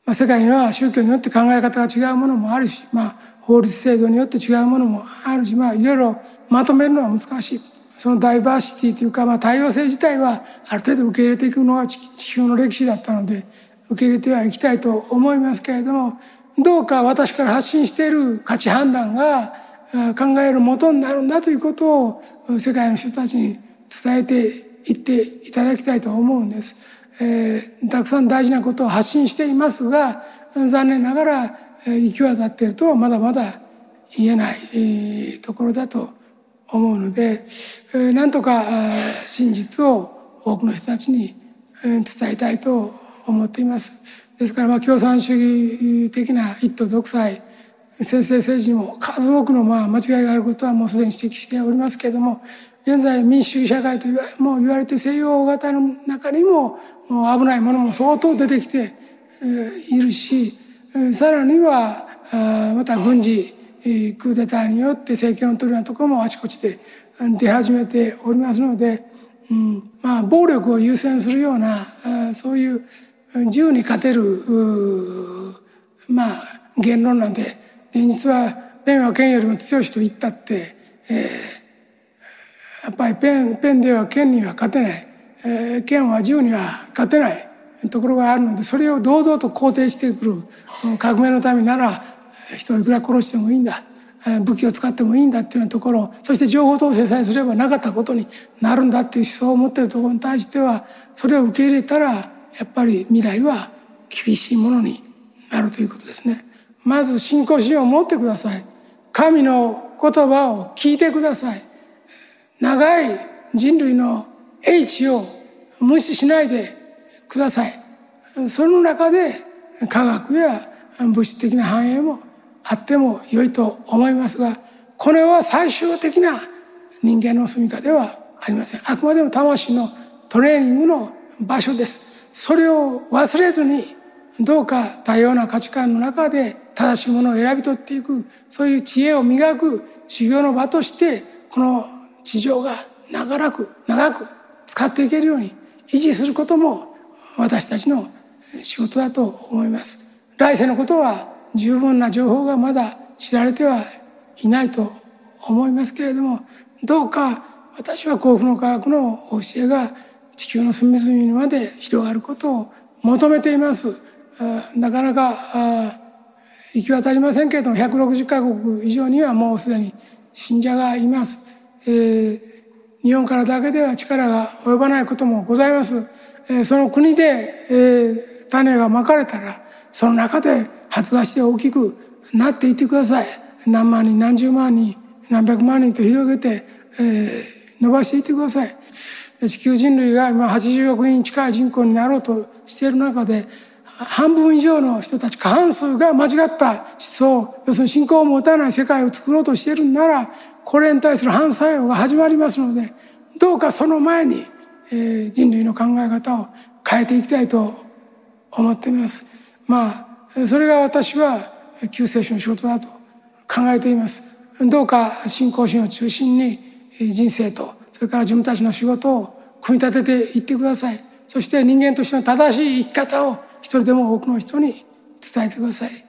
世界には宗教によって考え方が違うものもあるし、法律制度によって違うものもあるし、いろいろまとめるのは難しい。そのダイバーシティというか、多様性自体はある程度受け入れていくのが地球の歴史だったので、受け入れてはいきたいと思いますけれども、どうか私から発信している価値判断が考える元になるんだということを世界の人たちに伝えていっていただきたいと思うんです。たくさん大事なことを発信していますが、残念ながら行き渡っているとはまだまだ言えないところだと思うので、なんとか真実を多くの人たちに伝えたいと思っています。ですから共産主義的な一党独裁専制政治にも数多くの間違いがあることはもうすでに指摘しておりますけれども、現在民主主義社会とも言われて西洋型の中にも危ないものも相当出てきているし、さらにはまた軍事クーデターによって政権を取るようなところもあちこちで出始めておりますので、暴力を優先するようなそういう銃に勝てる言論なんて、現実はペンは剣よりも強しと言ったって、やっぱりペンでは剣には勝てない、剣は銃には勝てないところがあるので、それを堂々と肯定してくる。革命のためなら人をいくら殺してもいいんだ、武器を使ってもいいんだっていうようなところ、そして情報統制さえすればなかったことになるんだっていう思想を持っているところに対しては、それを受け入れたらやっぱり未来は厳しいものになるということですね。まず信仰心を持ってください。神の言葉を聞いてください。長い人類の英知を無視しないでください。その中で科学や物質的な繁栄もあっても良いと思いますが、これは最終的な人間の住みかではありません。あくまでも魂のトレーニングの場所です。それを忘れずに、どうか多様な価値観の中で正しいものを選び取っていく、そういう知恵を磨く修行の場として、この地上が長く使っていけるように維持することも私たちの仕事だと思います。来世のことは十分な情報がまだ知られてはいないと思いますけれども、どうか私は幸福の科学の教えが地球の隅々にまで広がることを求めています。なかなか行き渡りませんけれども、160カ国以上にはもうすでに信者がいます。日本からだけでは力が及ばないこともございます。その国で種がまかれたら、その中で発芽して大きくなっていってください。何万人何十万人何百万人と広げて、伸ばしていってください。地球人類が今80億人近い人口になろうとしている中で、半分以上の人たち、過半数が間違った思想、要するに信仰を持たない世界を作ろうとしているなら、これに対する反作用が始まりますので、どうかその前に、人類の考え方を変えていきたいと思っています。それが私は救世主の仕事だと考えています。どうか信仰心を中心に人生と、それから自分たちの仕事を組み立てていってください。そして人間としての正しい生き方を一人でも多くの人に伝えてください。